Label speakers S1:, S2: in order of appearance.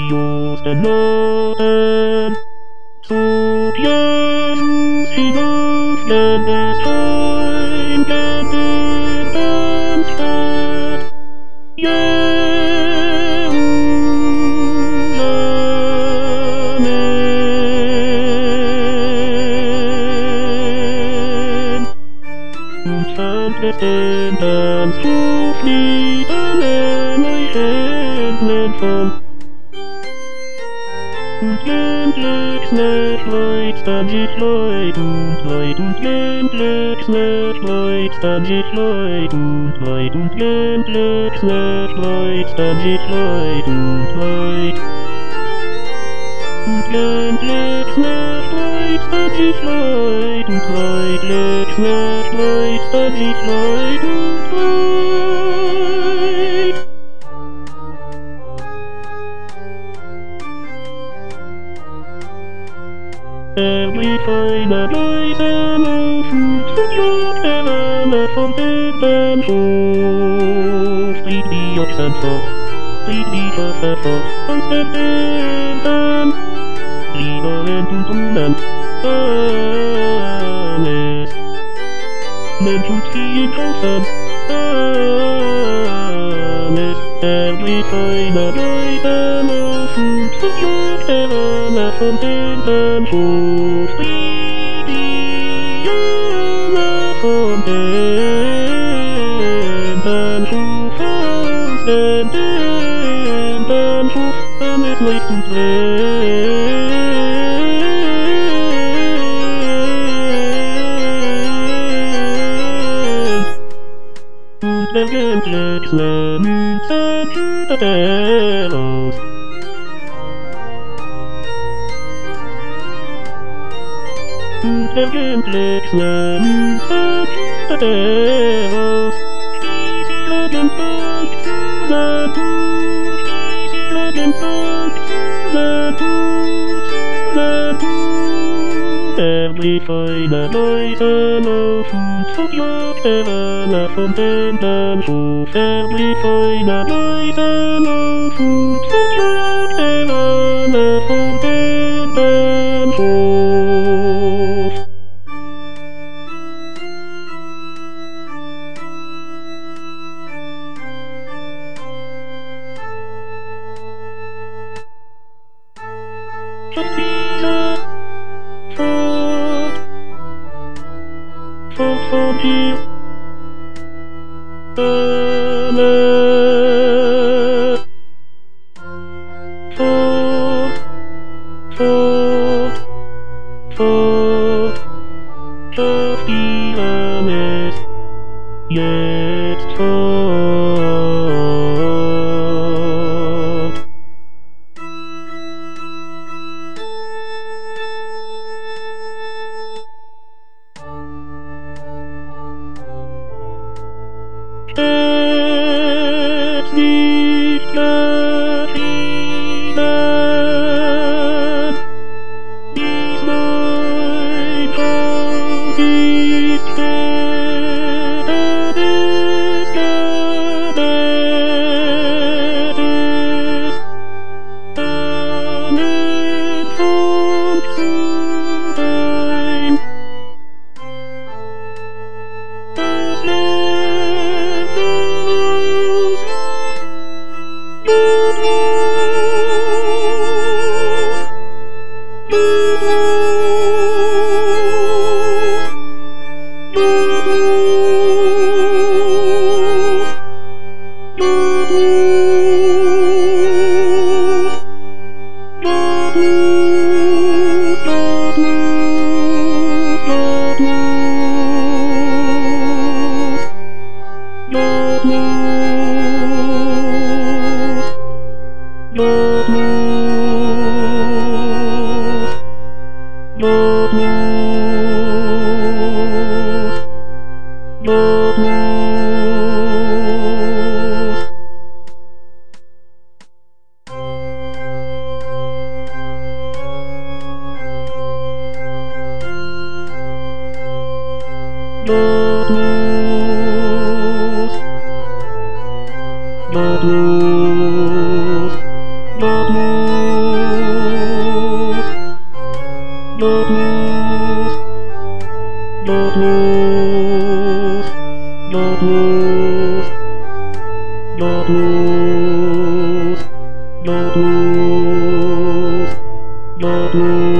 S1: just erladen. Zu Jesus hinaufgehen des heimgebliebenen Stadt. Jerusalem. Und fand es in ganz Frieden euch England voll. Und Glücklich Leut an sich Leut und Glücklich Leut an sich Leut und Glücklich Leut an sich Leut und Glücklich Leut an sich Leut und Glücklich Leut an sich Leut und blieb einer leisen auf und verjagt Wärme vom Bildernhof. Trieb die Ochsen fort, trieb die Schafe fort aus den Feldern. Lieberen und Blumen, alles. Mensch und Vieh kaufen, alles. Blieb einer leisen auf und verjagt Wärme vom Bildernhof. Trieb die Wärme vom Bildernhof aus dem Bildernhof. Alles läuft und brennt. Und welchen Glückslemützen schüttet aus. Und welchen Glückslemützen schüttet aus. Stieß ihren Tag zu Natur, stieß ihren Tag zu Natur. Blieb einer leisen auf und verjagte Wärme vom Bildernhof. Blieb einer leisen auf und verjagte Wärme vom Bildernhof. Schafft dieser fort von hier. Fort. Schafft ihrem ist jetzt fort. Stets nicht geschieden, dies mein Haus ist gebet ist, einen Funk zu dein. Es lebt aus, Lord, Yodus, Yodus.